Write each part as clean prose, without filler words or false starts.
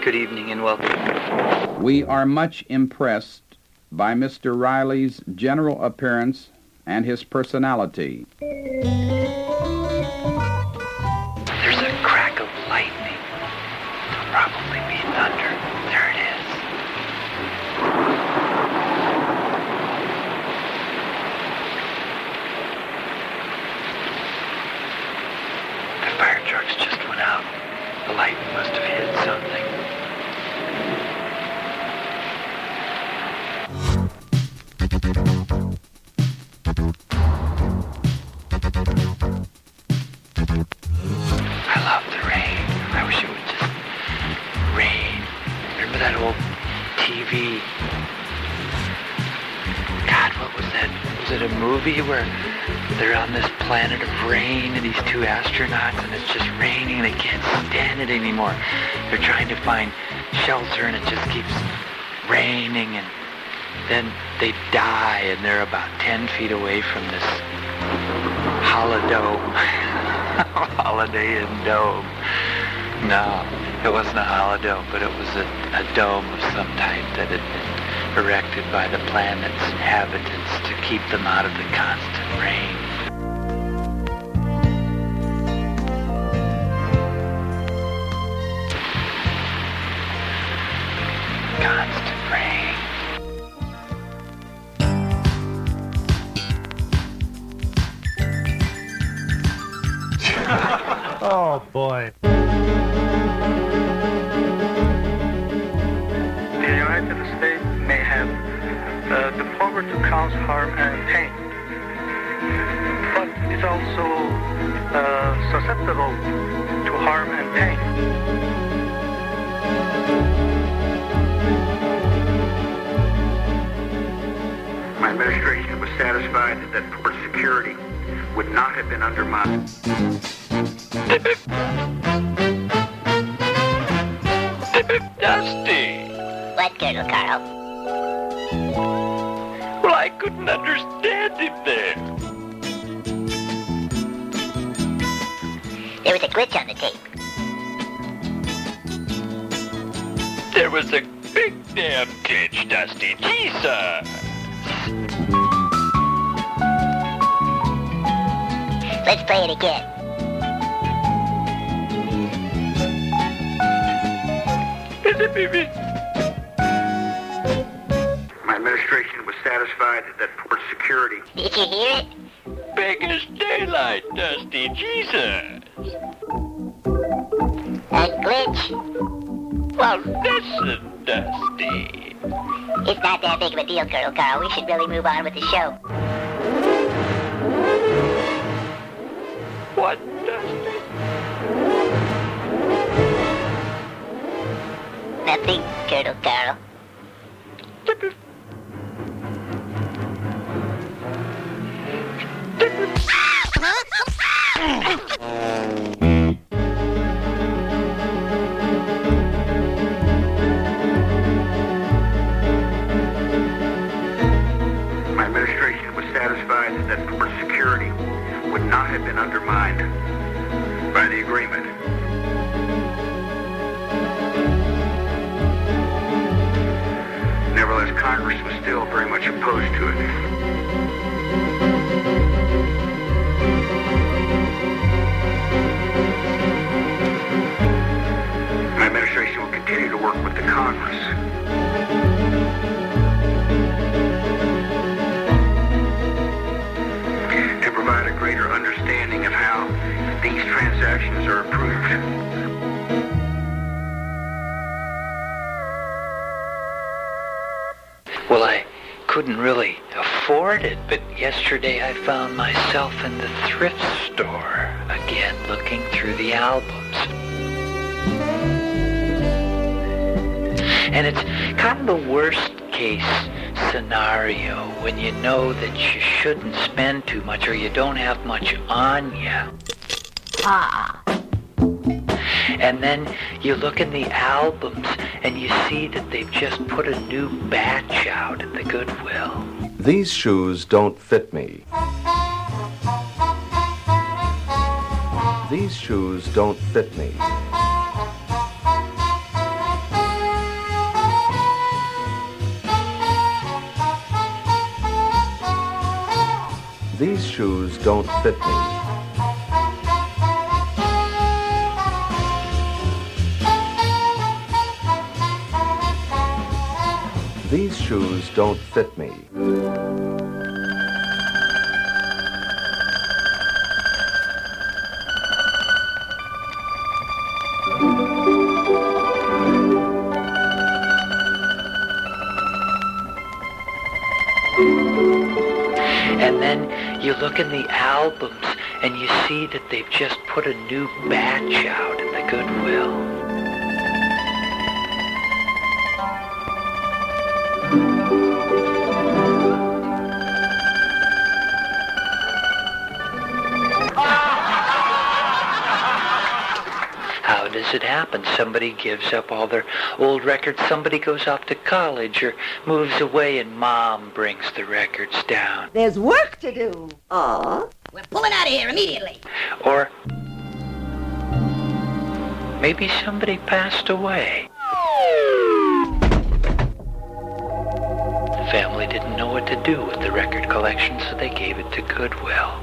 Good evening and welcome. We are much impressed by Mr. Riley's general appearance and his personality. There's a crack of lightning. It'll probably be thunder. There it is. The fire trucks just went out. The lightning must have hit something. I love the rain. I wish it would just rain. Remember that old TV? God, what was that? Was it a movie where they're on this planet of rain and these two astronauts and it's just raining and they can't stand it anymore. They're trying to find shelter and it just keeps raining and then they die and they're about 10 feet away from this Holiday Inn dome. No, it wasn't a holodome, but it was a dome of some type that had been erected by the planet's inhabitants to keep them out of the constant rain. Constant rain. Oh, boy. The United States may have the power to cause harm and pain, but it's also susceptible to harm and pain. My administration was satisfied that port security would not have been undermined. Dusty! What, Colonel Carl? Well, I couldn't understand him there. There was a glitch on the tape. There was a big damn glitch, Dusty. Jesus! Let's play it again. My administration was satisfied that port security. Did you hear it? Big as daylight, Dusty. Jesus! A glitch? Well, listen, Dusty. It's not that big of a deal, Colonel Carl. We should really move on with the show. What, Dusty? Nothing, Colonel Carl. My administration was satisfied that port security would not have been undermined by the agreement. Nevertheless, Congress was still very much opposed to it. My administration will continue to work with the Congress and provide a greater understanding of how these transactions are approved. Well, I couldn't really afford it, but yesterday I found myself in the thrift store again looking through the albums. And it's kind of the worst case scenario when you know that you shouldn't spend too much or you don't have much on you. And then you look in the albums and you see that they've just put a new batch out at the Goodwill. These shoes don't fit me. These shoes don't fit me. These shoes don't fit me. These shoes don't fit me. And then you look in the albums and you see that they've just put a new batch out in the Goodwill. How does it happen? Somebody gives up all their old records, somebody goes off to college or moves away, and Mom brings the records down. There's work to do. Aw. We're pulling out of here immediately. Or maybe somebody passed away. The family didn't know what to do with the record collection, so they gave it to Goodwill.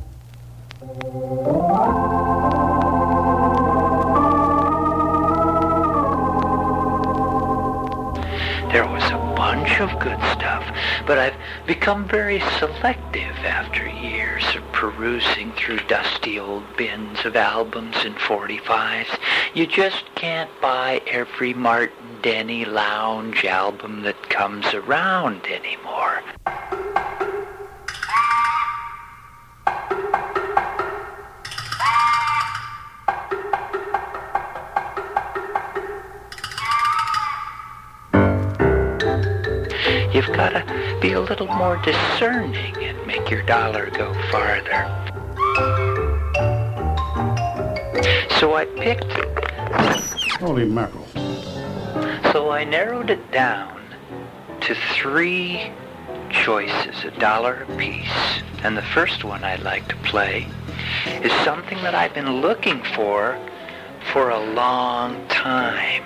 There was a bunch of good stuff, but I've become very selective after years of perusing through dusty old bins of albums and 45s. You just can't buy every Martin Denny lounge album that comes around anymore. You've got to be a little more discerning and make your dollar go farther. So I picked... Holy mackerel. So I narrowed it down to 3 choices, $1 a piece. And the first one I'd like to play is something that I've been looking for a long time.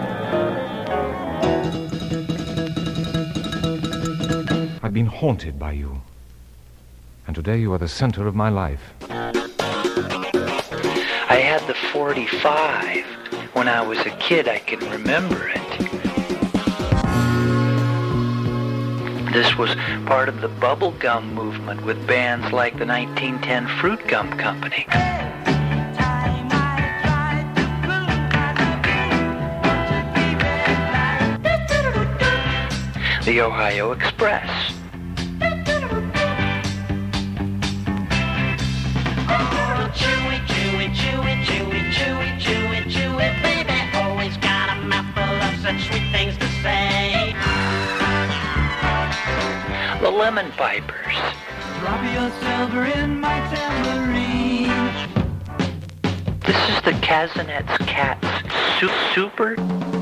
I've been haunted by you. And today you are the center of my life. I had the 45. When I was a kid, I can remember it. This was part of the bubblegum movement with bands like the 1910 Fruit Gum Company. The Ohio Express. The Lemon Pipers. Drop your silver in my tambourine. This is the Kazinet's Cats Super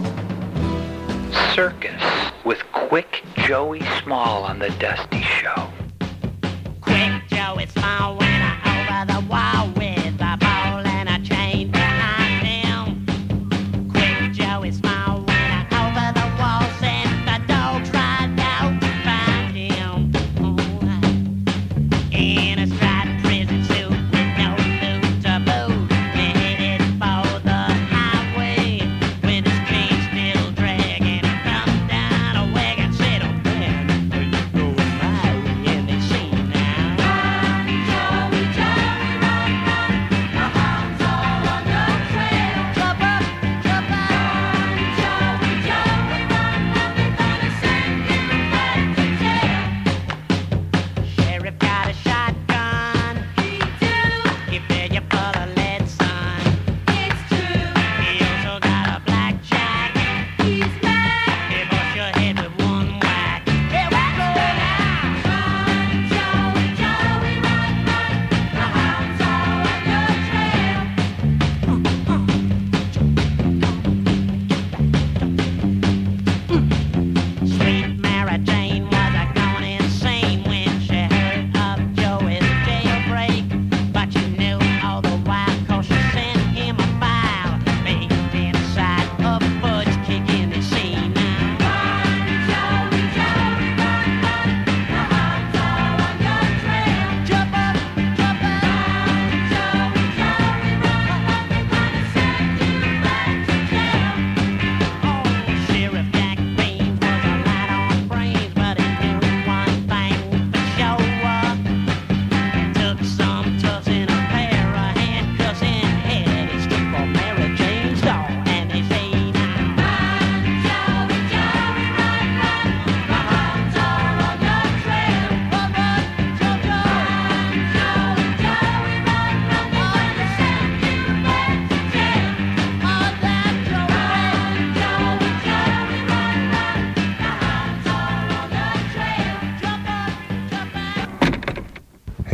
Circus with Quick Joey Small on the Dusty Show. Quick Joey Small went over the wall with a ball and a chain behind him. Quick Joey Small went over the wall, said the dogs right out to find him. In a striped prison suit with no loot to boot, headed for the highway with his chain still dragging. Come down a wagon, sit on there. Are you going my way? And they sing now.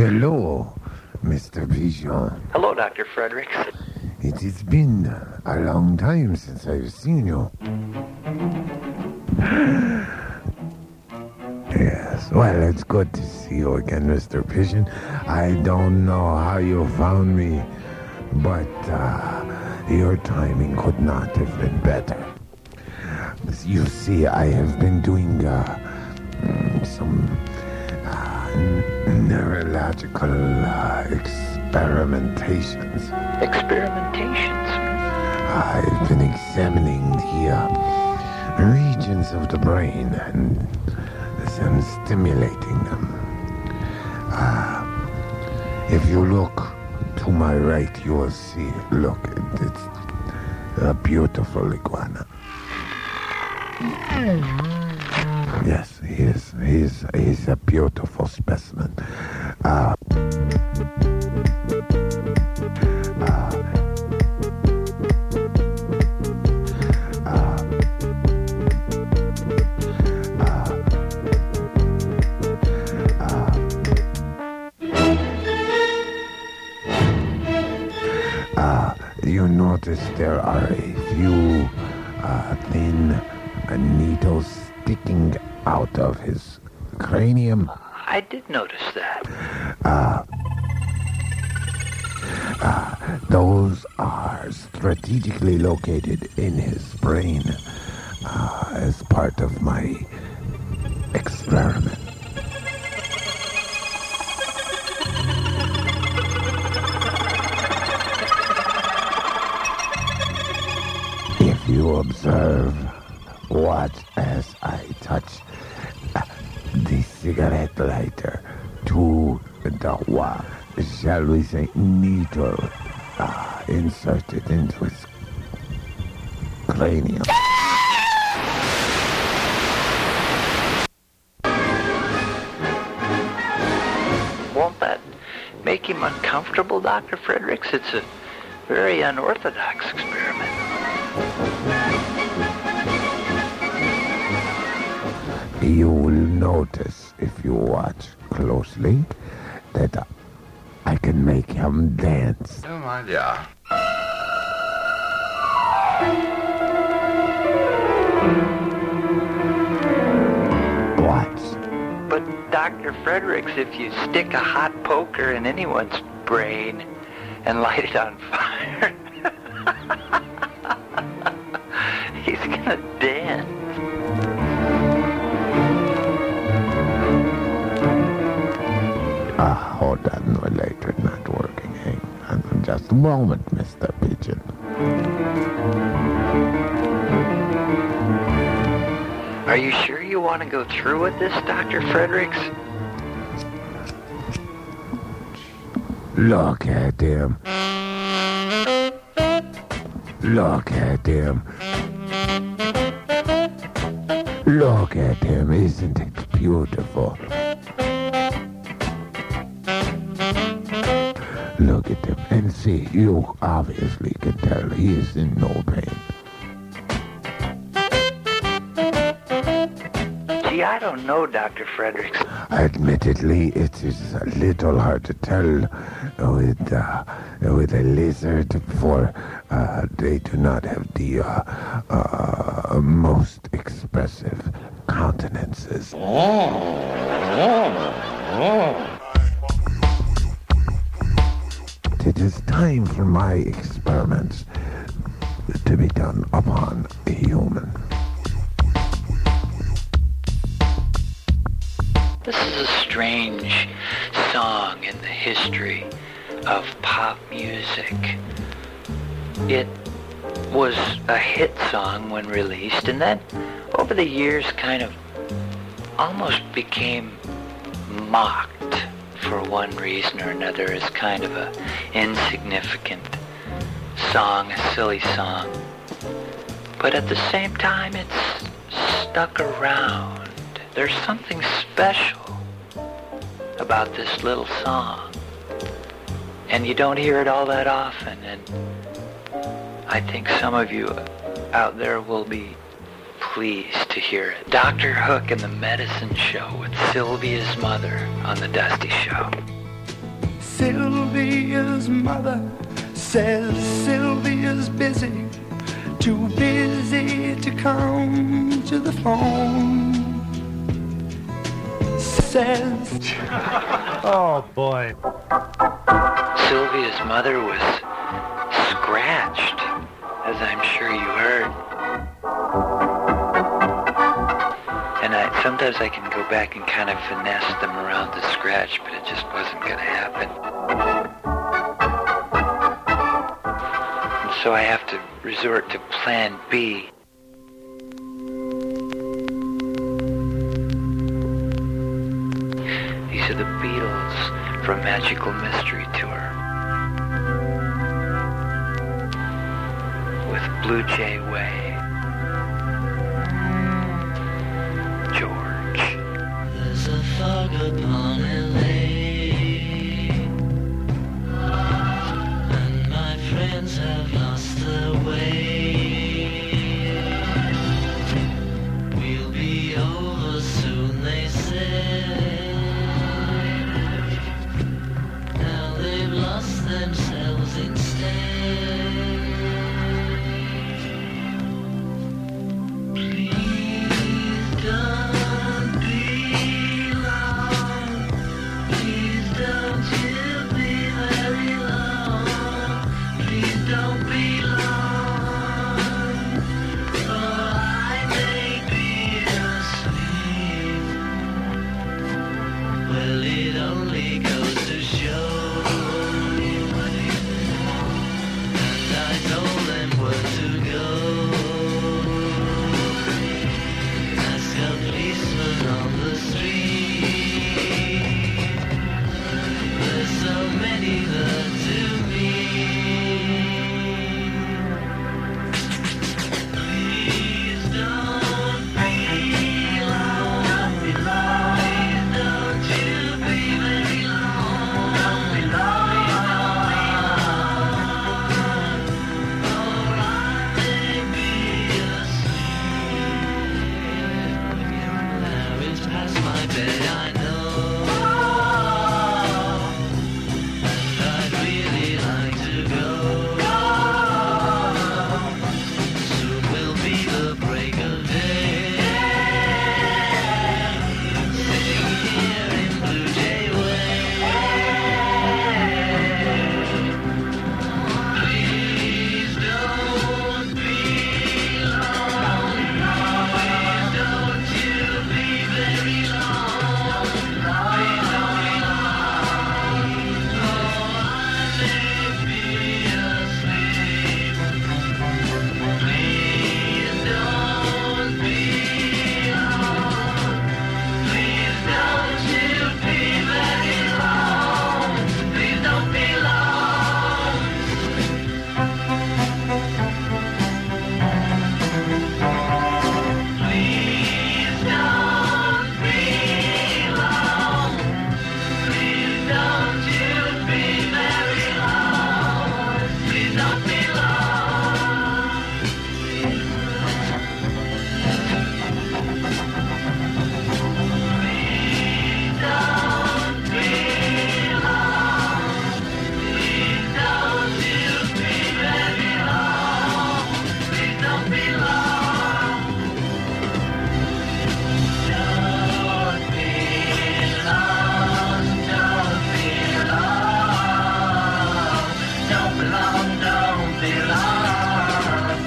Hello, Mr. Pigeon. Hello, Dr. Fredericks. It has been a long time since I've seen you. Yes, well, it's good to see you again, Mr. Pigeon. I don't know how you found me, but your timing could not have been better. You see, I have been doing some neurological experimentations. Experimentations? I've been examining the regions of the brain and stimulating them. If you look to my right, you will see, look, it's a beautiful iguana. Yes, he's a beautiful specimen. You notice there are a few thin needles sticking out of his cranium. I did notice that. Those are strategically located in his brain as part of my experiment. If you observe, watch as I touch the cigarette lighter to the shall we say, needle inserted into his cranium. Won't that make him uncomfortable, Dr. Fredericks? It's a very unorthodox experiment. You will notice, if you watch closely, that I can make him dance. Oh my God. Watch. But Dr. Fredericks, if you stick a hot poker in anyone's brain and light it on fire, he's gonna dance. Hold on, no later, not working. Hang on just a moment, Mr. Pigeon. Are you sure you want to go through with this, Dr. Fredericks? Look at him. Look at him. Look at him. Isn't it beautiful? Look at him and see. You obviously can tell he is in no pain. Gee, I don't know, Dr. Fredericks. Admittedly, it is a little hard to tell with a lizard, for they do not have the most expressive countenances. It is time for my experiments to be done upon a human. This is a strange song in the history of pop music. It was a hit song when released, and then over the years kind of almost became mocked for one reason or another as kind of a insignificant song, a silly song. But at the same time, it's stuck around. There's something special about this little song. And you don't hear it all that often, and I think some of you out there will be pleased to hear it. Dr. Hook and the Medicine Show with Sylvia's mother on The Dusty Show. Sylvia's mother says Sylvia's busy, too busy to come to the phone. Says, oh boy. Sylvia's mother was scratched, as I'm sure you heard. And sometimes I can go back and kind of finesse them around the scratch, but it just wasn't going to happen. And so I have to resort to Plan B. These are the Beatles from Magical Mystery Tour with Blue Jay Way. George. There's a fog upon LA, and my friends have lost their way. We'll be over soon, they say. Now they've lost themselves instead. Please don't be long. Please don't you be very long. Please don't be long, or I may be asleep. Well, it only goes to show. And I told them where to go. Ask a policeman on the street. There's so many there to meet. Please don't be long. Please don't you be very long. Don't be long. Or I may be asleep. Now it's past my bed, I know. And I'd really like to go. Soon will be the break of day. Sitting here in Blue Jay Way. Please don't be long. Please don't you be very long. Please don't be long. Oh, I may be asleep. Please don't be long. Please don't you be very long. Please don't be long. Please don't be long. Please don't you be very long. Please don't be long. Please don't be long. Please don't you be very long. Please don't be long. Don't be long. Don't be long. Don't be long. Don't be long.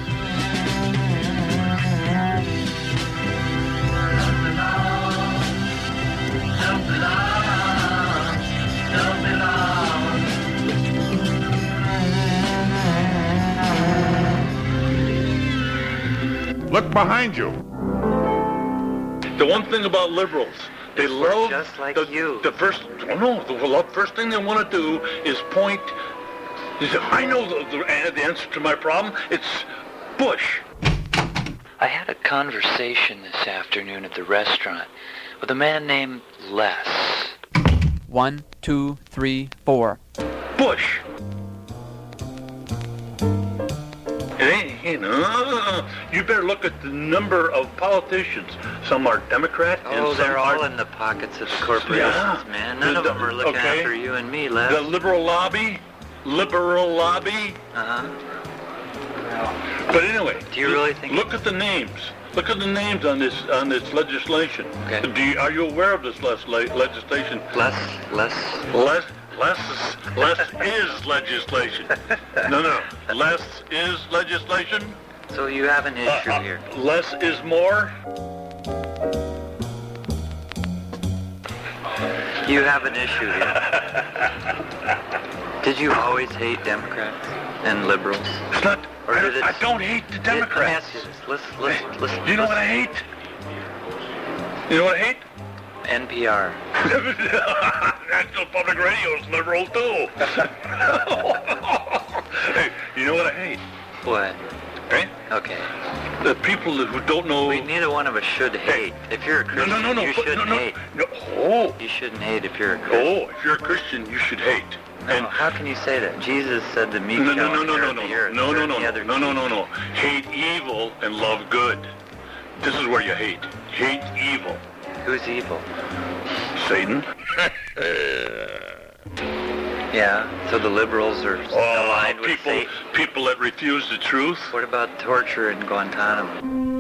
Don't be long. Don't be long. Don't be long. Look behind you. The one thing about liberals, they love just like you. The first thing they want to do is point. They say, I know the answer to my problem. It's Bush. I had a conversation this afternoon at the restaurant with a man named Les. 1, 2, 3, 4. Bush. It ain't, you better look at the number of politicians Some are Democrat. Oh, and some they're all are... in the pockets of the corporations, man. None of them are looking after you and me, Les. The liberal lobby. Uh-huh. But anyway, do you really think? Look at the names. Look at the names on this legislation. Okay. Are you aware of this legislation? Less is legislation. No. Less is legislation. So you have an issue here. Less is more. You have an issue here. Did you always hate Democrats and liberals? It's not. I don't hate the Democrats. Listen. Do you know what I hate? You know what I hate? NPR. National Public Radio's liberal too. Hey, you know what I hate? What? Hey? Okay. The people who don't know. Neither one of us should hate. If you're a Christian, you shouldn't hate. Oh. You shouldn't hate if you're a Christian. Oh, if you're a Christian, you should hate. And how can you say that? Jesus said the meek shall inherit the earth. No. Hate evil and love good. This is where you hate. Hate evil. Who's evil? Satan. Yeah, so the liberals are aligned with Satan. People that refuse the truth. What about torture in Guantanamo?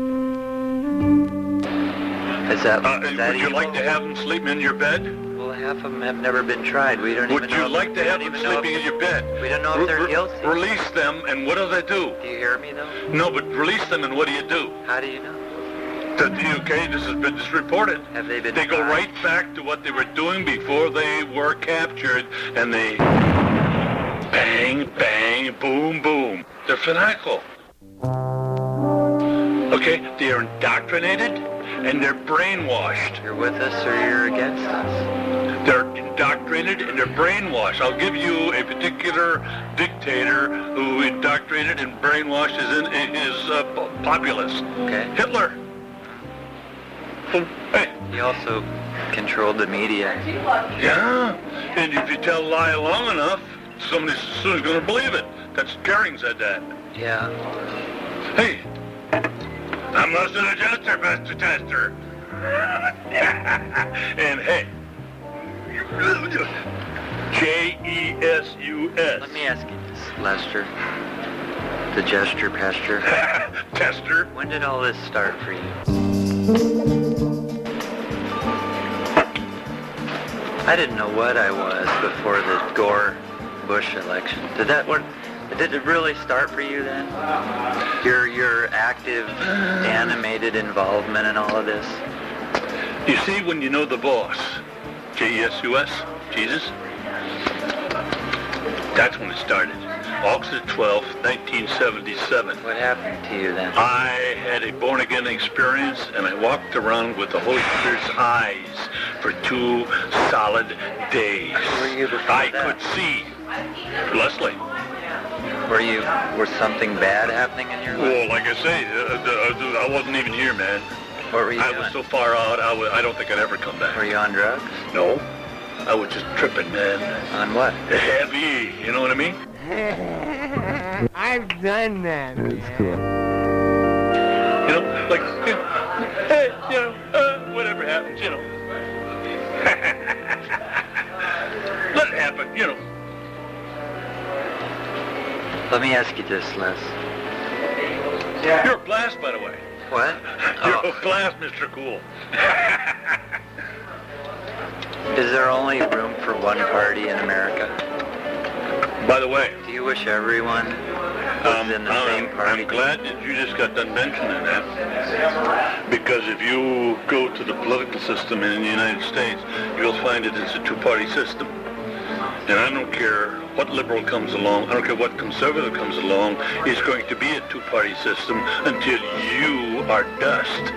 Is that would you like to have them sleeping in your bed? Well, half of them have never been tried. We don't Would you like to have them sleeping in your bed? We don't know if they're guilty. Release them, and what do they do? Do you hear me, though? No, but release them, and what do you do? How do you know? Okay, this has been reported. Have they been They go right back to what they were doing before they were captured, and they bang, bang, boom, boom. They're fanatical. Okay, they are indoctrinated, and they're brainwashed. You're with us or you're against us? They're indoctrinated and they're brainwashed. I'll give you a particular dictator who indoctrinated and brainwashed his populace. Okay. Hitler. Hey. He also controlled the media. Yeah. And if you tell a lie long enough, somebody soon is going to believe it. That's Goering said that. Yeah. Hey. I'm less than a jester, Mr. Tester. And hey. J-E-S-U-S. Let me ask you this, Lester. The gesture pester. Tester. When did all this start for you? I didn't know what I was before the Gore-Bush election. Did it really start for you then? Your active, animated involvement in all of this? You see, when you know the boss, J-E-S-U-S, Jesus, that's when it started. August 12th, 1977. What happened to you then? I had a born-again experience, and I walked around with the Holy Spirit's eyes for 2 solid days. Where were you before I that? could see. Leslie. Was something bad happening in your life? Well, like I say, I wasn't even here, man. What were you doing? I was so far out, I don't think I'd ever come back. Were you on drugs? No. I was just tripping, man. On what? Heavy, you know what I mean? I've done that. That's cool. You know, like, hey, whatever happens, you know. Let it happen, you know. Let me ask you this, Les. You're a blast, by the way. What? You're a blast, Mr. Cool. Is there only room for one party in America? By the way, do you wish everyone was in the same party? I'm glad that you just got done mentioning that. Because if you go to the political system in the United States, you'll find that it's a two-party system. And I don't care what liberal comes along, I don't care what conservative comes along, it's going to be a two-party system until you are dust.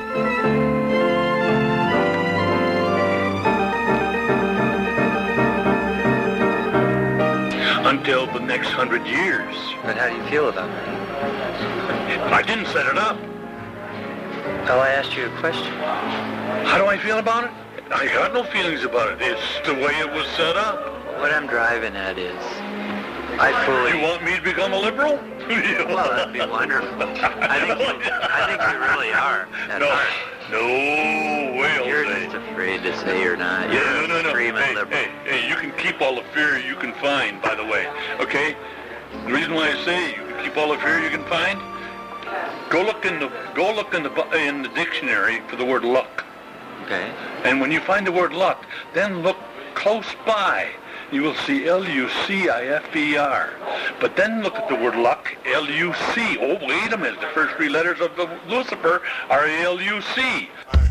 Until the next 100 years. But how do you feel about that? I didn't set it up. Well, I asked you a question. How do I feel about it? I got no feelings about it. It's the way it was set up. What I'm driving at is, I fully... You want me to become a liberal? Well, that'd be wonderful. I think you really are. No, No, whales, You're just afraid to say you're not. You're Yeah, no. screaming Hey, liberal. hey, you can keep all the fear you can find, by the way, okay? The reason why I say you can keep all the fear you can find, go look in the dictionary for the word luck. Okay. And when you find the word luck, then look close by. You will see L-U-C-I-F-E-R. But then look at the word luck, L-U-C. Oh, wait a minute. The first three letters of the Lucifer are L-U-C.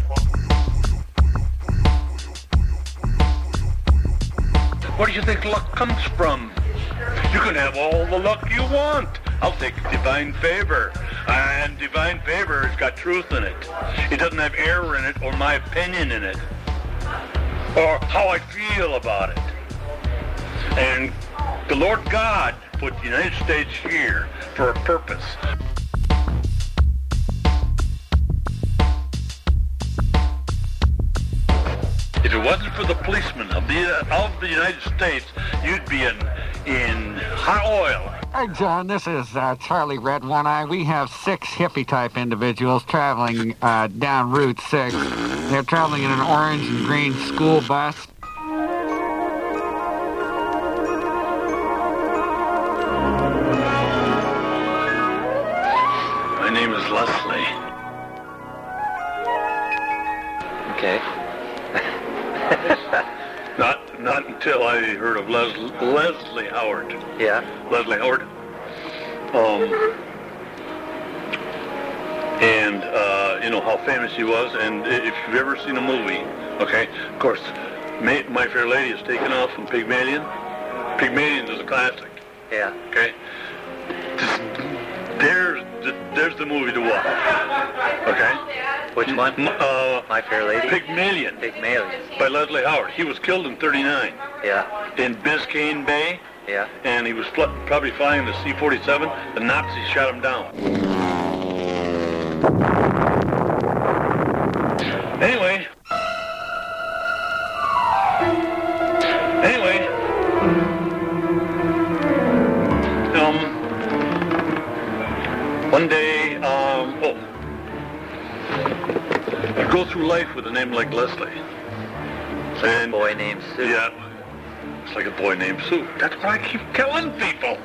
Where do you think luck comes from? You can have all the luck you want. I'll take divine favor. And divine favor has got truth in it. It doesn't have error in it or my opinion in it. Or how I feel about it. And the Lord God put the United States here for a purpose. If it wasn't for the policemen of the United States, you'd be in hot oil. Hi, John. This is Charlie Red One Eye. We have 6 hippie-type individuals traveling down Route 6. They're traveling in an orange and green school bus. My name is Leslie. Okay. Not until I heard of Leslie Howard. Yeah. Leslie Howard. And you know how famous he was. And if you've ever seen a movie, okay, of course, My Fair Lady is taken off from Pygmalion. Pygmalion is a classic. Yeah. Okay. There's the movie to watch. Okay. Which one? My Fair Lady? Pygmalion. Pygmalion. By Leslie Howard. He was killed in 39. Yeah. In Biscayne Bay. Yeah. And he was probably flying the C-47. The Nazis shot him down. Anyway. One day, you go through life with a name like Leslie. It's like a boy named Sue. Yeah. It's like a boy named Sue. That's why I keep killing people.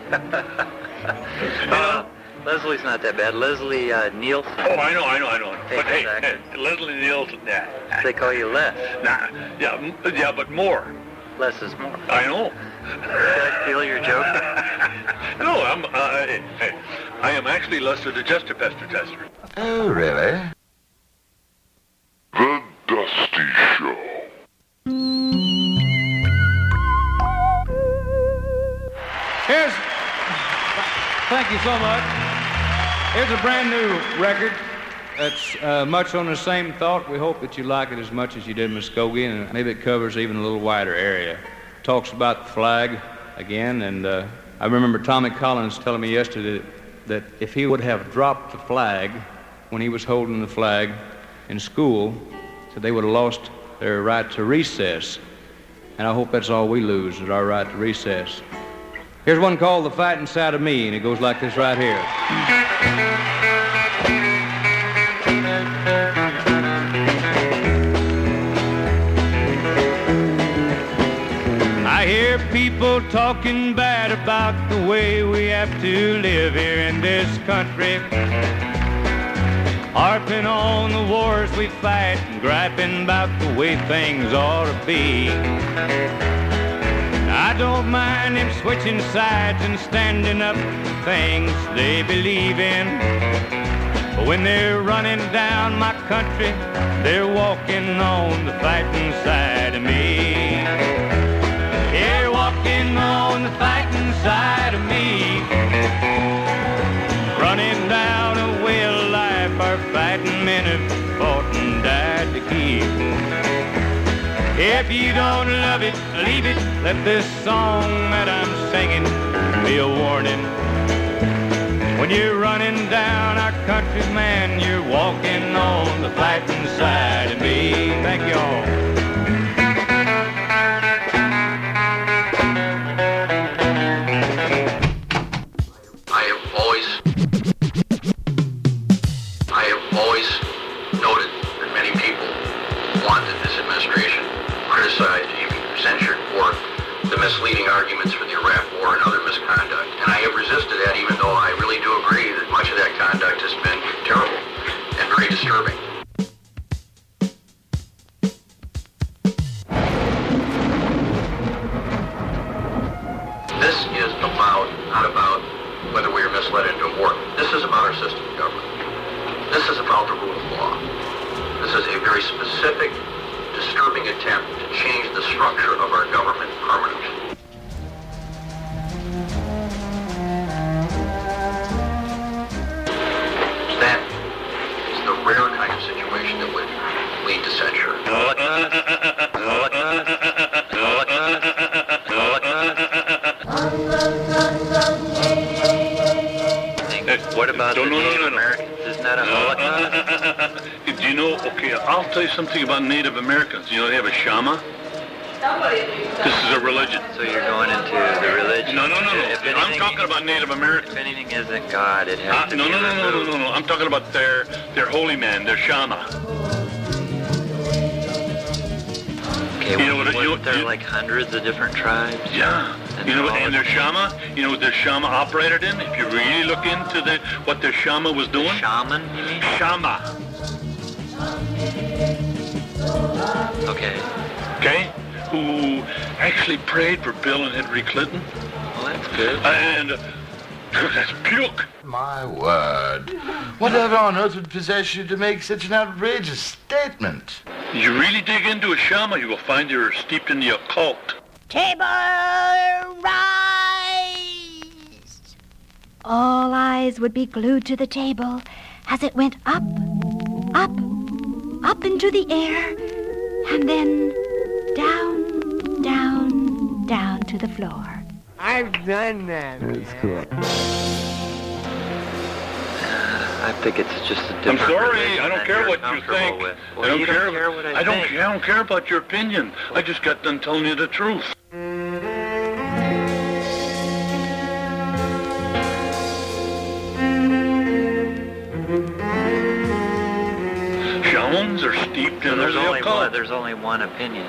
Leslie's not that bad. Leslie Nielsen. Oh, I know. But hey, Leslie Nielsen, They call you Les. Nah, yeah, but more. Less is more. I know. Did I steal your joke? No, I am actually Lester the Jester Pester Tester. Oh, really? The Dusty Show. Thank you so much. Here's a brand new record that's much on the same thought. We hope that you like it as much as you did Muskogee, and maybe it covers even a little wider area. Talks about the flag again, and I remember Tommy Collins telling me yesterday that if he would have dropped the flag when he was holding the flag in school, that they would have lost their right to recess. And I hope that's all we lose, is our right to recess. Here's one called The Fight Inside of Me, and it goes like this right here. I hear people talking bad about the way we have to live here in this country, harping on the wars we fight and griping about the way things ought to be. I don't mind them switching sides and standing up for things they believe in, but when they're running down my country, they're walking on the fighting side of me. They're walking on the fighting side of me, running down a way of life our fighting men have fought and died to keep. If you don't love it, leave it. Let this song that I'm singing be a warning. When you're running down our country, man, you're walking on the fighting side of me. Thank you all. I have always noted that many I really do agree that much of that conduct has been terrible and very disturbing. This is not about whether we are misled into a war. This is about our system of government. This is about the rule of law. This is a very specific, disturbing attempt to change the structure of our government permanently. That is the rare kind of situation that would lead to censure. What about the Native Americans? Isn't that a... Do you know, okay, I'll tell you something about Native Americans. You know, they have a Shama. This is a religion. So you're going into the religion? No. I'm talking about Native Americans. If anything isn't God, it has to be No. I'm talking about their holy man, their Shama. Okay, there are like hundreds of different tribes? Yeah. And their Shama, you know what their Shama operated in? If you really look into what their Shama was doing? Shaman, you mean? Shama. Okay? Who actually prayed for Bill and Hillary Clinton. Well, that's good. And that's puke. My word. Whatever on earth would possess you to make such an outrageous statement? You really dig into a Shama, you will find you're steeped in the occult. Table rise! All eyes would be glued to the table as it went up, up, up into the air, and then down, down, down to the floor. I've done that. That's cool. I think it's just a different I'm sorry, religion I don't that care you're what you comfortable think. with. Well, you don't care what I think. I don't care about your opinion. I just got done telling you the truth. Shamans are steeped in the occult. There's only one opinion.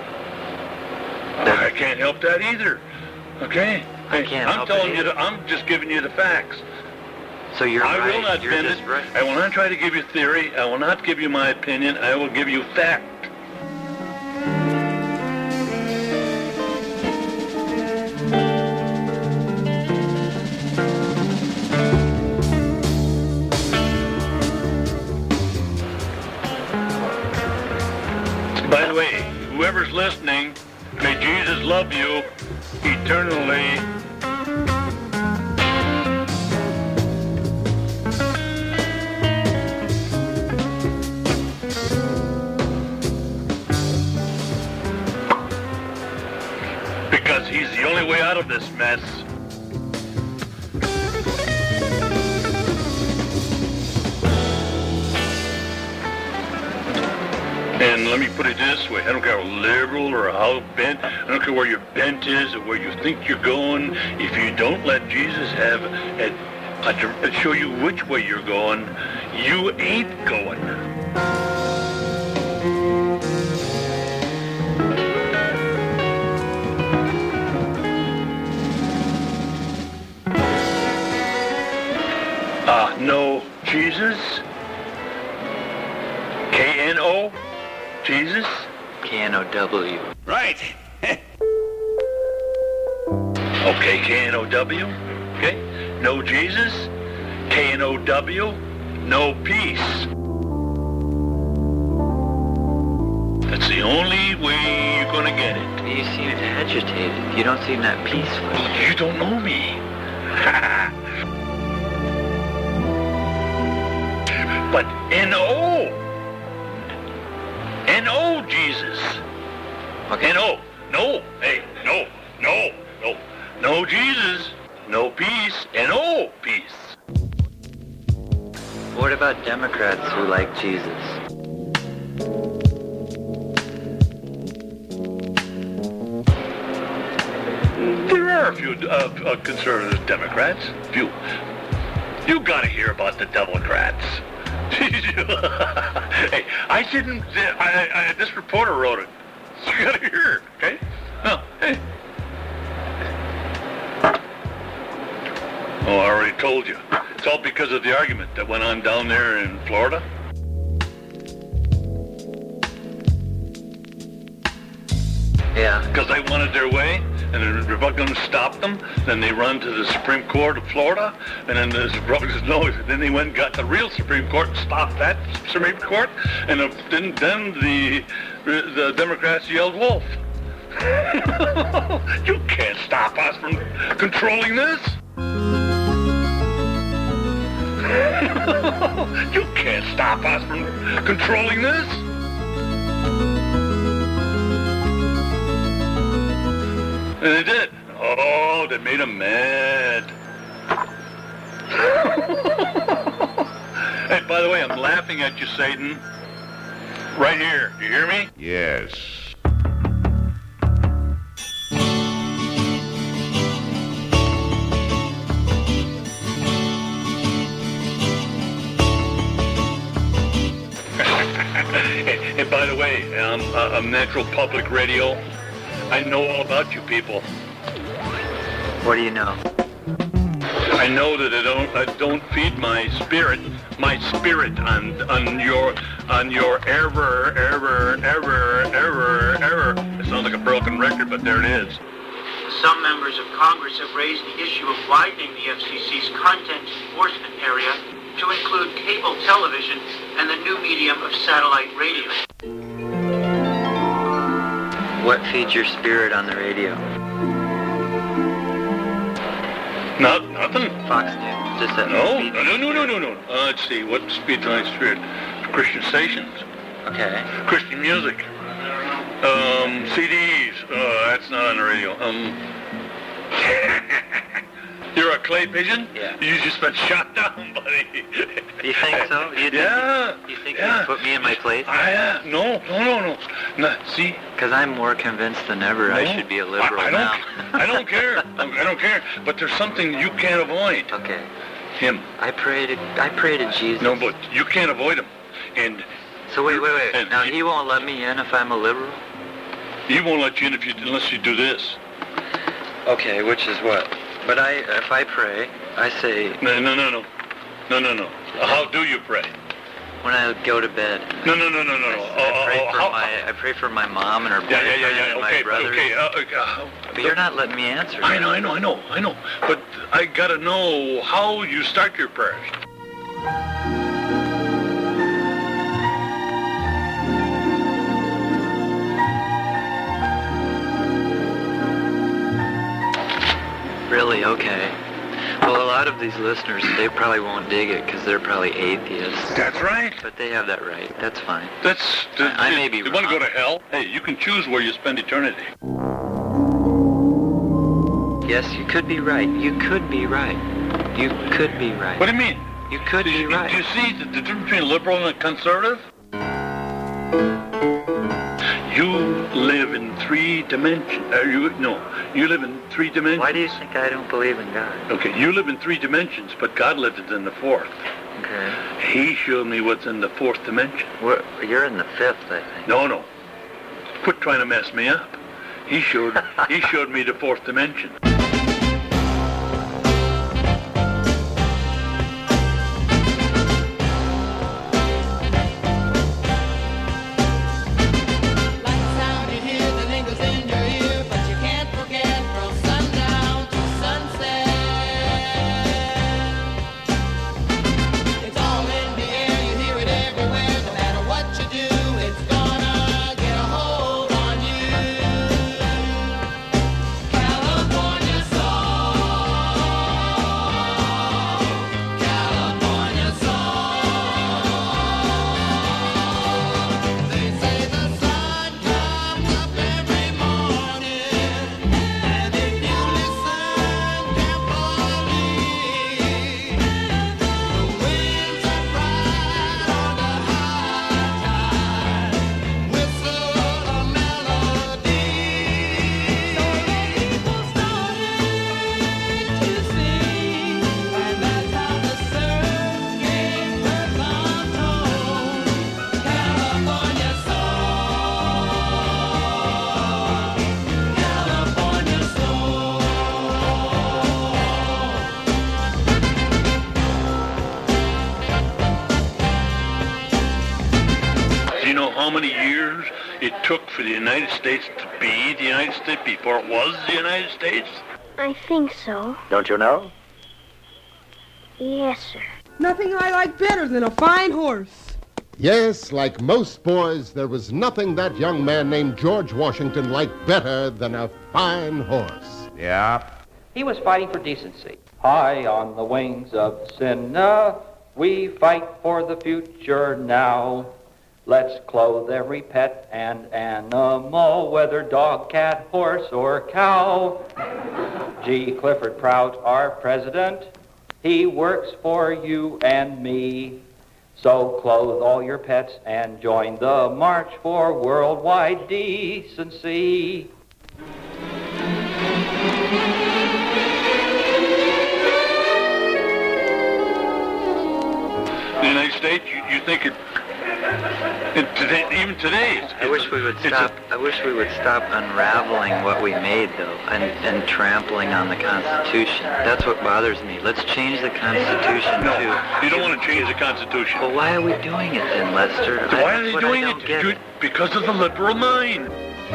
I can't help that either. Okay? I'm telling you, I'm just giving you the facts. So you're right. I will not bend it. Right. I will not try to give you theory. I will not give you my opinion. I will give you fact. By the way, whoever's listening, may Jesus love you eternally. Because he's the only way out of this mess. And let me put it this way, I don't care how liberal or how bent, I don't care where your bent is or where you think you're going. If you don't let Jesus show you which way you're going, you ain't going. No Jesus? K-N-O? Jesus? K-N-O-W. Right. Okay, K-N-O-W. Okay. No Jesus. K-N-O-W. No peace. That's the only way you're gonna get it. You seem agitated. You don't seem that peaceful. You don't know me. But N-O. N-O, Jesus. Okay. N-O. No. Hey, no. No, Jesus. No peace. N-O, peace. What about Democrats who like Jesus? There are a few conservative Democrats. Few. You gotta hear about the Democrats. Hey, I didn't. This reporter wrote it. So you gotta hear it, okay? Oh, hey. Oh, I already told you. It's all because of the argument that went on down there in Florida. Yeah. Because they wanted their way, and the Republicans stopped them. Then they run to the Supreme Court of Florida, and then the Republicans no. Then they went and got the real Supreme Court and stopped that Supreme Court, and then the Democrats yelled wolf. You can't stop us from controlling this. You can't stop us from controlling this. And they did. Oh, they made him mad. Hey, by the way, I'm laughing at you, Satan. Right here. Do you hear me? Yes. And by the way, I'm Natural Public Radio. I know all about you people. What do you know? I know that I don't feed my spirit on your error. It sounds like a broken record, but there it is. Some members of Congress have raised the issue of widening the FCC's content enforcement area to include cable television and the new medium of satellite radio. What feeds your spirit on the radio? Nothing. Fox News. Just that. No. Let's see. What feeds my spirit? Christian stations. Okay. Christian music. CDs. That's not on the radio. You're a clay pigeon? Yeah. You just been shot down, buddy. You think so? You think you put me in my place? No. See? Because I'm more convinced than ever I should be a liberal now. I don't care. I don't care. But there's something you can't avoid. Okay. Him. I pray to Jesus. No, but you can't avoid him. And so wait. Now he won't let me in if I'm a liberal? He won't let you in unless you do this. Okay, which is what? But if I pray, I say... No. How do you pray? When I go to bed. No. I pray for my mom and her boyfriend and my brother. But you're not letting me answer. I know. But I gotta know how you start your prayers. Really? Okay. Well, a lot of these listeners, they probably won't dig it because they're probably atheists. That's right. But they have that right. That's fine. I may be wrong. You want to go to hell? Hey, you can choose where you spend eternity. Yes, you could be right. You could be right. What do you mean? You could be right. Do you see the difference between a liberal and a conservative? You live in 3 dimensions. You live in 3 dimensions. Why do you think I don't believe in God? Okay, you live in 3 dimensions, but God lives in the 4th. Okay. He showed me what's in the 4th dimension. You're in the 5th, I think. No. Quit trying to mess me up. He showed me the 4th dimension. California. how many years it took for the United States to be the United States before it was the United States? I think so. Don't you know? Yes, sir. Nothing I like better than a fine horse. Yes, like most boys, there was nothing that young man named George Washington liked better than a fine horse. Yeah. He was fighting for decency. High on the wings of sin, we fight for the future now. Let's clothe every pet and animal, whether dog, cat, horse, or cow. G. Clifford Prout, our president, he works for you and me. So clothe all your pets and join the march for worldwide decency. The United States, you think even today. I wish we would stop unraveling what we made, though, and trampling on the Constitution. That's what bothers me. Let's change the Constitution You don't want to change the Constitution. Well, why are we doing it then, Lester? Why are they doing it? Because of the liberal mind.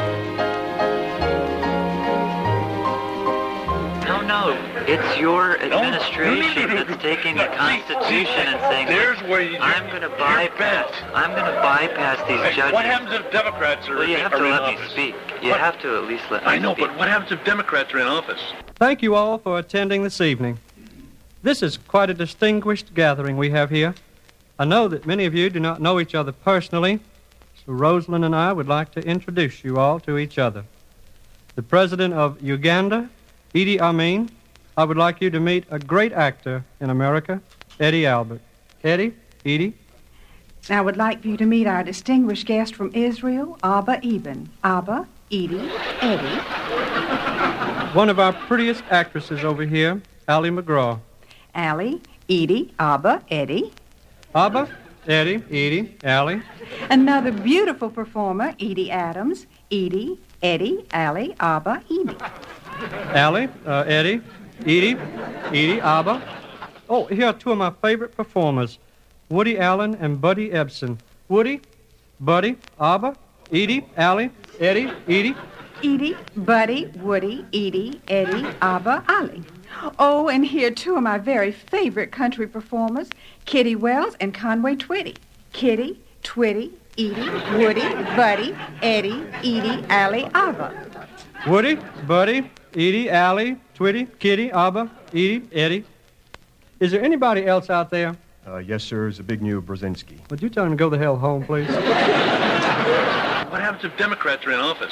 No, it's your administration that's taking the Constitution and saying, I'm going to bypass these judges. What happens if Democrats are in office? Well, you have to let me speak. You have to at least let me speak. I know, but what happens if Democrats are in office? Thank you all for attending this evening. This is quite a distinguished gathering we have here. I know that many of you do not know each other personally, so Rosalind and I would like to introduce you all to each other. The President of Uganda, Idi Amin. I would like you to meet a great actor in America, Eddie Albert. Eddie, Edie. I would like for you to meet our distinguished guest from Israel, Abba Eben. Abba, Edie, Eddie. One of our prettiest actresses over here, Allie McGraw. Allie, Edie, Abba, Eddie. Abba, Eddie, Edie, Allie. Another beautiful performer, Edie Adams. Edie, Eddie, Allie, Abba, Edie. Allie, Eddie, Edie, Abba. Oh, here are two of my favorite performers, Woody Allen and Buddy Ebsen. Woody, Buddy, Abba, Edie, Allie, Eddie, Edie. Edie, Buddy, Woody, Edie, Eddie, Abba, Allie. Oh, and here two of my very favorite country performers, Kitty Wells and Conway Twitty. Kitty, Twitty, Edie, Woody, Buddy, Eddie, Edie, Allie, Abba. Woody, Buddy, Edie, Allie, Twitty, Kitty, Abba, Edie, Eddie. Is there anybody else out there? Yes, sir. Zbigniew Brzezinski. Would you tell him to go the hell home, please? What happens if Democrats are in office?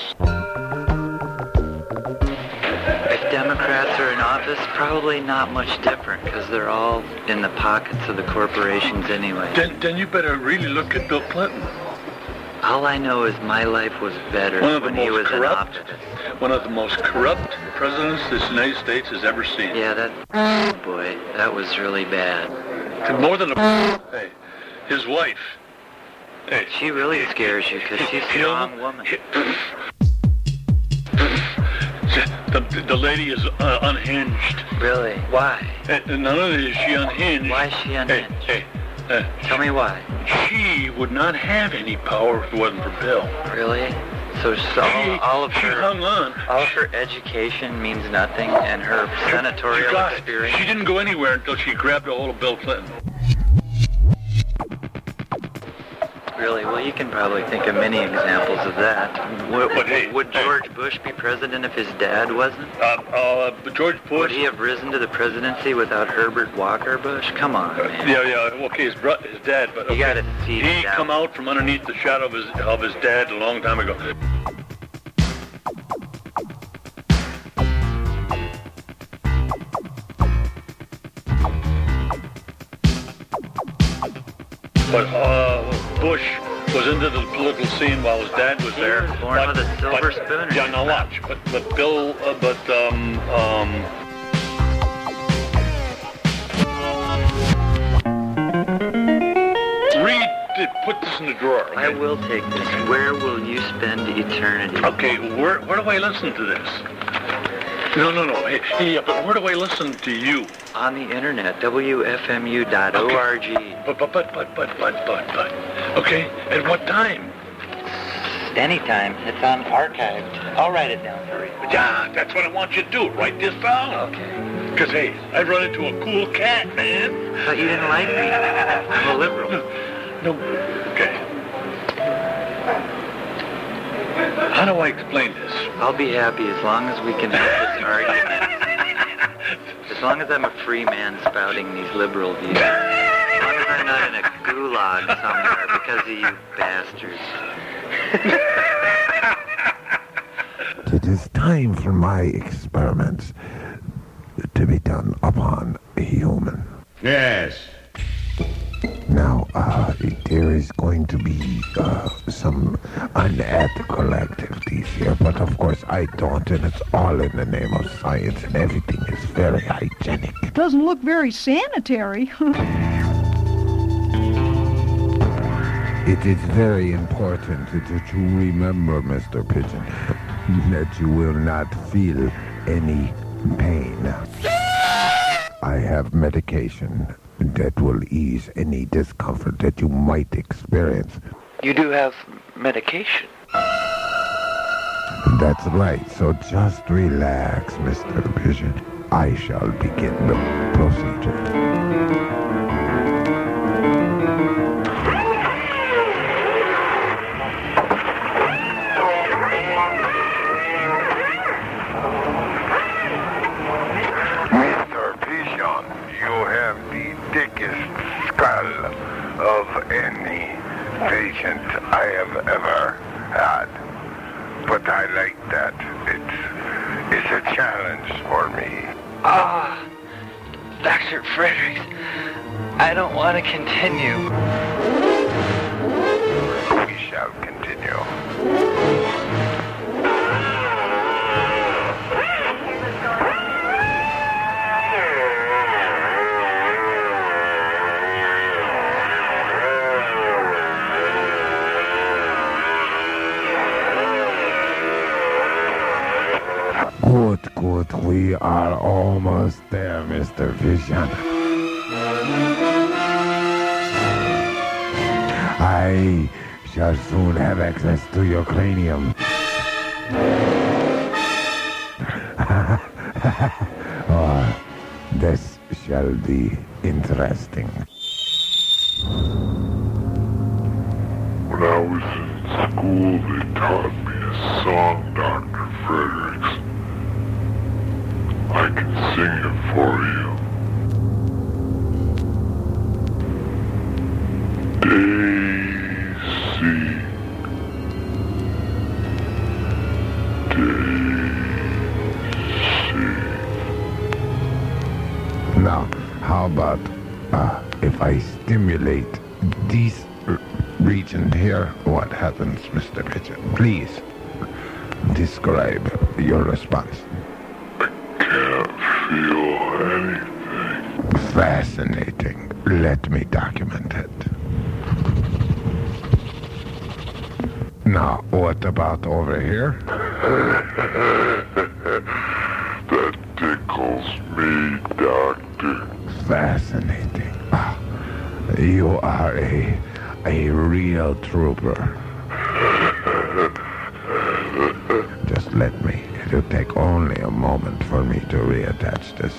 If Democrats are in office, probably not much different, because they're all in the pockets of the corporations anyway. Then you better really look at Bill Clinton. All I know is my life was better when he was in office. One of the most corrupt presidents this United States has ever seen. Yeah, oh boy, that was really bad. More than hey, his wife. Hey, she really scares you because she's a strong woman. The lady is unhinged. Really? Why? Not only is she unhinged. Why is she unhinged? Tell me why. She would not have any power if it wasn't for Bill. Really? So all of her education means nothing, and her senatorial experience. She didn't go anywhere until she grabbed a hold of Bill Clinton. Really? Well, you can probably think of many examples of that. Would George Bush be president if his dad wasn't? George Bush... Would he have risen to the presidency without Herbert Walker Bush? Come on, man. Yeah. Okay, his dad, but... Okay. You gotta see he come out from underneath the shadow of his dad a long time ago. But Bush was into the political scene while his dad was there. He was born with a silver spoon. Yeah, now watch. But Bill, put this in the drawer. Okay? I will take this. Where will you spend eternity? Okay, where do I listen to this? No. Hey, but where do I listen to you? On the internet, WFMU.org. Okay. But. Okay, at what time? Anytime. It's on archived. I'll write it down for you. Yeah, that's what I want you to do. Write this down. Okay. Because, hey, I run into a cool cat, man. But you didn't like me. I'm a liberal. No. Okay. How do I explain this? I'll be happy as long as we can have this argument. As long as I'm a free man spouting these liberal views. As long as I'm not in a gulag somewhere because of you bastards. It is time for my experiments to be done upon a human. Yes. Now, there is going to be some unethical activities here, but of course I don't, and it's all in the name of science, and everything is very hygienic. It doesn't look very sanitary. It is very important that you remember, Mr. Pigeon, that you will not feel any pain. I have medication that will ease any discomfort that you might experience. You do have medication. That's right, so just relax, Mr. Pigeon. I shall begin the procedure. Patient I have ever had, but I like that. It's a challenge for me. Dr. Fredericks, I don't want to continue. We shall continue. Good. We are almost there, Mr. Vision. I shall soon have access to your cranium. This shall be interesting. When I was in school, they taught me a song, Dr. Fredericks. I can sing it for you. Daisy. Now, how about if I stimulate this region here? What happens, Mr. Pigeon? Please describe your response. Can't feel anything. Fascinating. Let me document it. Now, what about over here? That tickles me, Doctor. Fascinating. You are a real trooper. Just let me. It'll take only a moment for me to reattach this.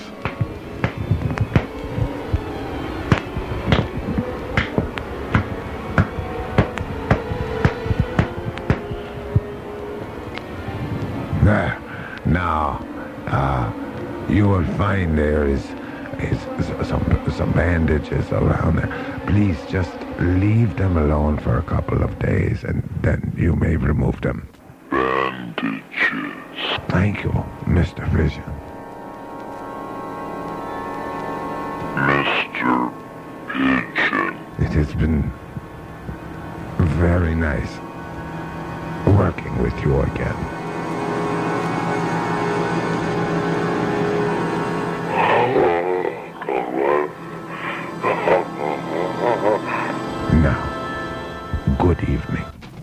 There. Now, you will find there is some bandages around there. Please just leave them alone for a couple of days, and then you may remove them. Bandages. Thank you, Mr. Vision. Mr. Pigeon. It has been very nice working with you again. Now, good evening.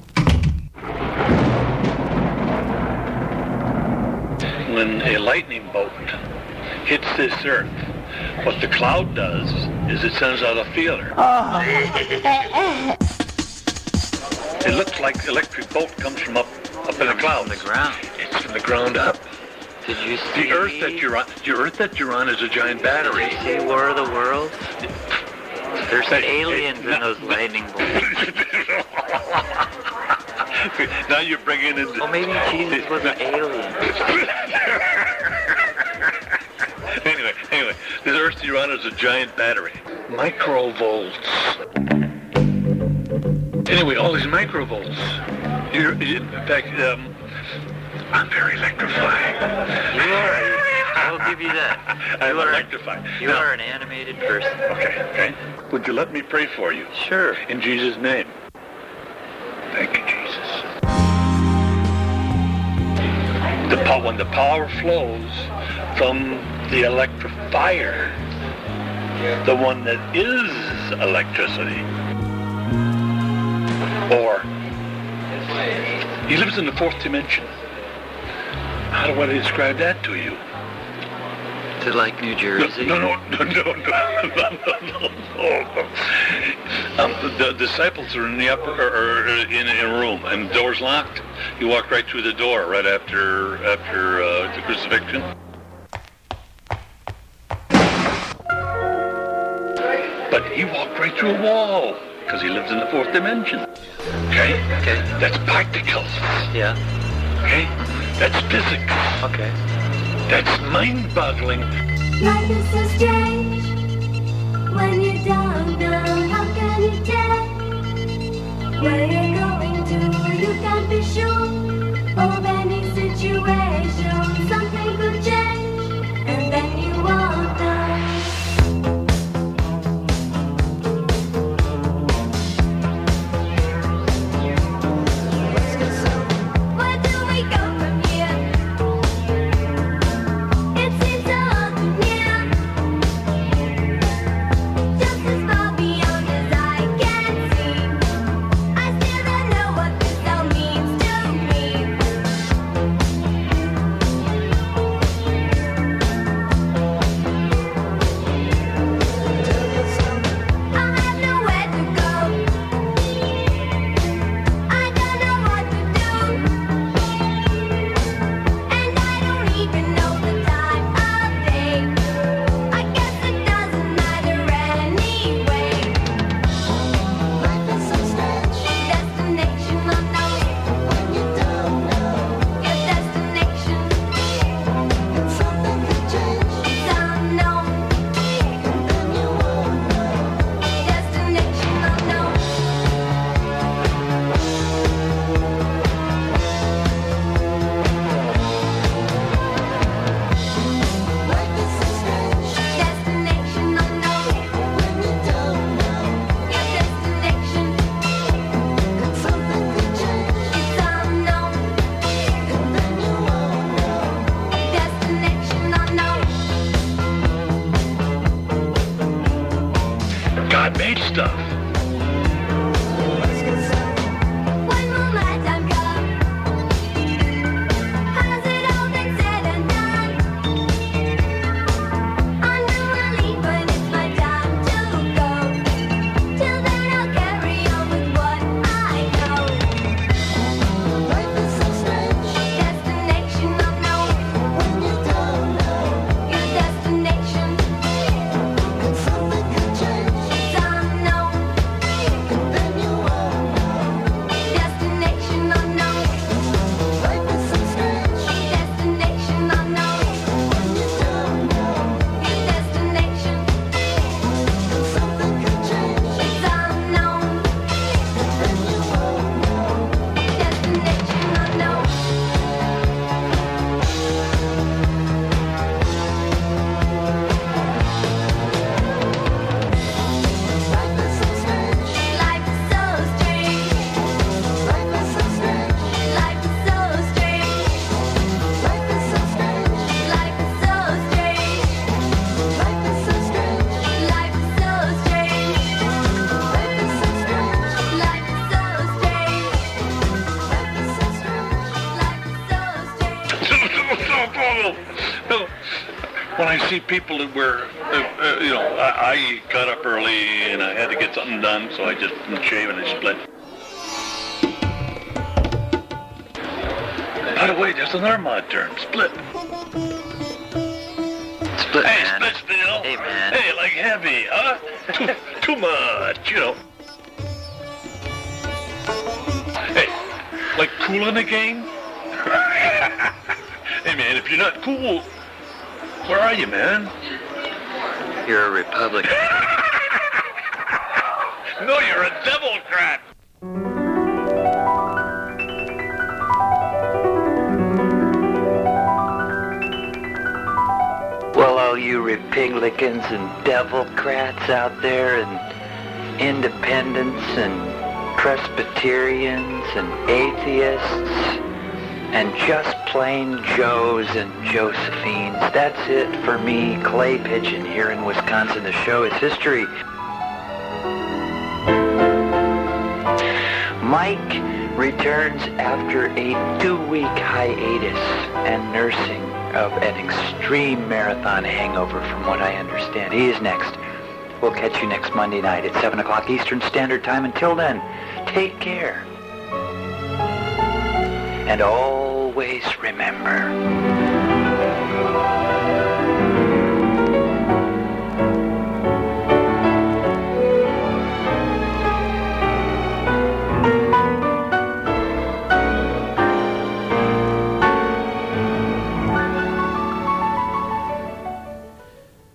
When a lightning bolt hits this earth, what the cloud does is it sends out a feeler. It looks like the electric bolt comes from up in the clouds. From the ground. It's from the ground up. Did you see... The Earth that you're on is a giant battery. Did you see War of the Worlds? There's aliens in those lightning bolts. Now you're bringing in... Well, maybe Jesus was an alien. Anyway, the Earth you're on is a giant battery. Microvolts. Anyway, all these microvolts. In fact, I'm very electrifying. You are. I will give you that. I'm electrified. You are an animated person. Okay. Would you let me pray for you? Sure. In Jesus' name. Thank you, Jesus. When the power flows from the electrifier, the one that is electricity, or he lives in the fourth dimension. How do I describe that to you? Is it like New Jersey? No. The disciples are in the in a room, and the door's locked. You walk right through the door right after the crucifixion. But he walked right through a wall because he lives in the fourth dimension. Okay. That's particles. Yeah. Okay. That's physics. Okay. That's mind-boggling. Life is so strange. When you don't know, how can you tell? Where you're going to, you can't be sure of any situation. Something could change, and then you won't know. Where do we go from here? It seems so near, just as far beyond as I can see. I still don't know what this all means to me. I have nowhere to go. I don't know what to do, and I don't even know the time of day. I guess it doesn't matter anyway. Life is so strange. Destination unknown. When you don't know your destination, and something could change. It's unknown, and then you won't know. Destination unknown. Life is so strange. Destination unknown. When you don't know your destination, and something could change. It's unknown, and then you won't know. Destination unknown. God made stuff. When will my time come? Has it all been said and done? I know I'll leave when it's my time to go. Till then I'll carry on with what I know. Life is so strange. Destination unknown. When you don't know your destination, and something could change. It's unknown, and then you won't know. Destination unknown. Life is so strange. Destination unknown. When you don't know your destination, and something could change. It's unknown, and then you won't know. Destination unknown. Life is so strange. Life is so strange. Life is so strange. Life is so strange. Life is so strange. Life is so strange. Life is so strange. Life is so strange. Life is so strange. Life is so strange. Life is so strange. Life is so strange. When I see people that were, I got up early and I had to get something done, so I just shave and I split. By the way, there's another mod turn. Split. Split, Hey, man. Splitsville. Hey, man. Hey, like heavy, huh? Too much, you know. Hey, like cool in the game? Hey, man, if you're not cool, where are you, man? You're a Republican. No, you're a Democrat. Well, all you Republicans and Devilcrats out there, and independents and Presbyterians and atheists and just plain Joes and Josephines. That's it for me, Clay Pigeon, here in Wisconsin. The show is history. Mike returns after a 2-week hiatus and nursing of an extreme marathon hangover, from what I understand. He is next. We'll catch you next Monday night at 7 o'clock Eastern Standard Time. Until then, take care. And always remember,